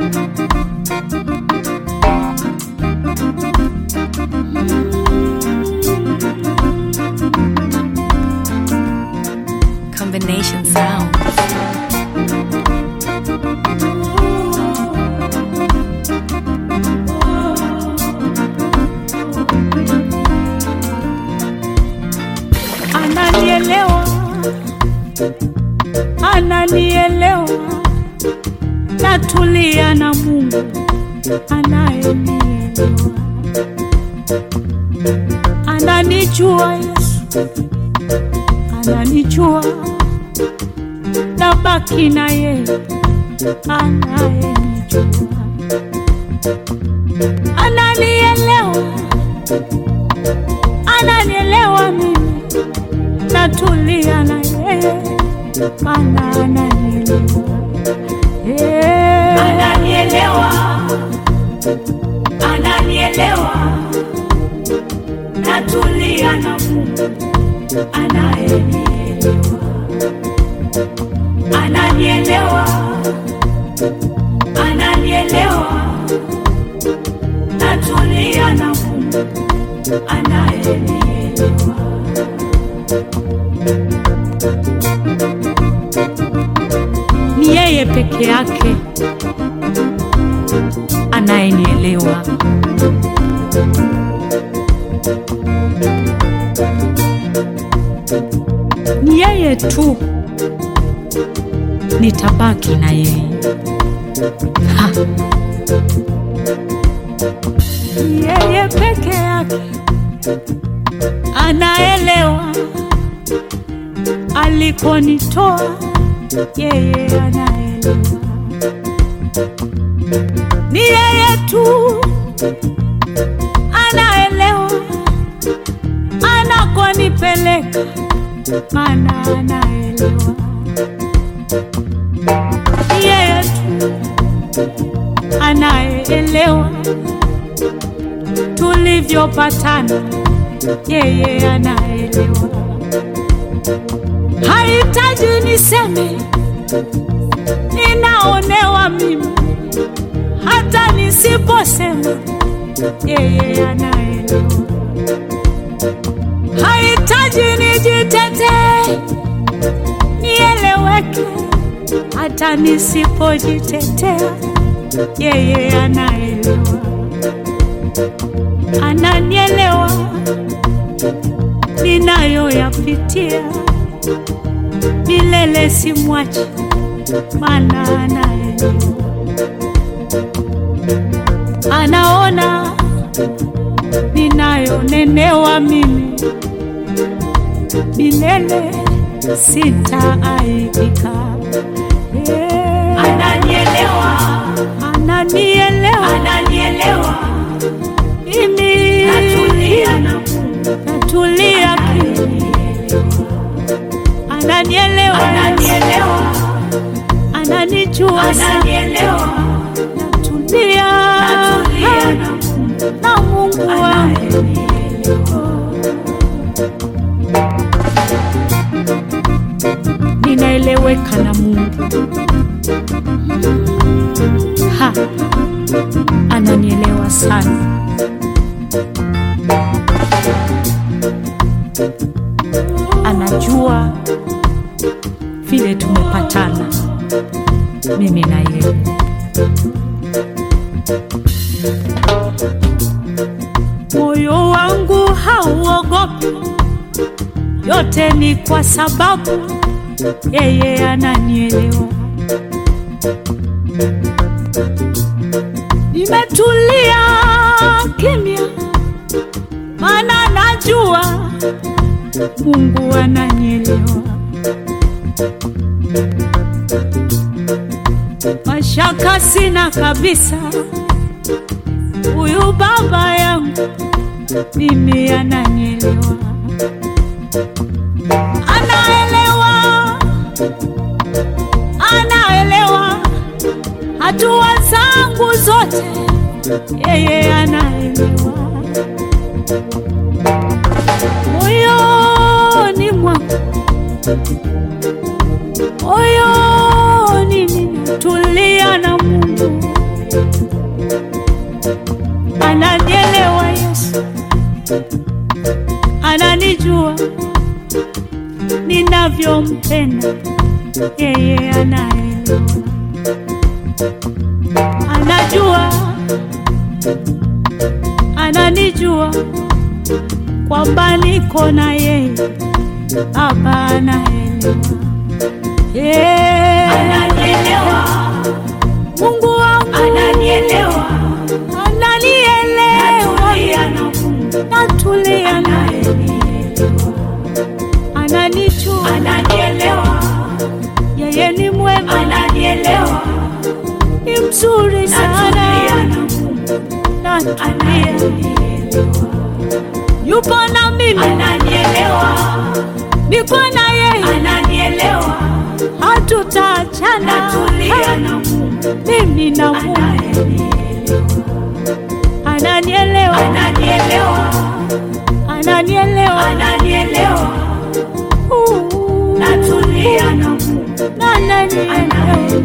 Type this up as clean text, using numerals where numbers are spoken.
Combination sound. Ananielewa, ananielewa, natulia na Mungu anayenielewa. Ananijua Yesu, ananijua, nabaki na yeye anayenijua. Ananielewa, ananielewa mimi, natulia na yeye maana ananielewa. Ananielewa, ananielewa, natulia na Mungu anayenielewa. Ananielewa, ananielewa, natulia na Mungu anayenielewa. Ni yeye peke yake anayenielewa. Ni yeye tu, nitabaki na yeye. Ni yeye peke yake anaelewa alikonitoa, yeye anaelewa. Ni yeye tu anaelewa anakonipeleka, maana anaelewa. Ni yeye tu anaelewa tulivyopatana, yeye anaelewa. Hahitaji niseme ninaonewa mimi, hata nisiposema yeye anaelewa. Hahitaji nijitetee nieleweke, hata nisipojitetea yeye anaelewa. Ananielewa ninayoyapitia, milele simwachi maana anaelewa. Anaona ninayonenewa mimi, milele sitaaibika. Ananielewa, ananielewa, ananielewa mimi, natulia na Mungu, natulia ananielewa, ananielewa, ananijua, ananielewa, natulia, natulia na Mungu wangu. Ninaeleweka na Mungu. Ananielewa sana. Anajua vile tumepatana mimi na yeye. Moyo wangu hauogopi, yote ni kwa sababu yeye ananielewa. Nimetulia kimya, maana najua Mungu ananielewa. Mashaka sina kabisa, huyu baba yangu mimi ananielewa. Anaelewa, anaelewa hatua zangu zote, yeye anaelewa. Moyoni mwangu, moyoni ninatulia na Mungu, ninavyompenda yeye, anaelewa, anajua, ananijua kwamba niko na yeye. Baba anaelewa, ananielewa, Mungu wangu ananielewa, natulia naye, ananijua, ananielewa, yeye ni mwema, ananielewa, ni mzuri sana, natulia, yupo na mimi, ananielewa, niko na yeye, ananielewa, hatutaachana, natulia na Mungu, mimi na Mungu, ananielewa, ananielewa, ananielewa, ananielewa, natulia na Mungu, ananielewa.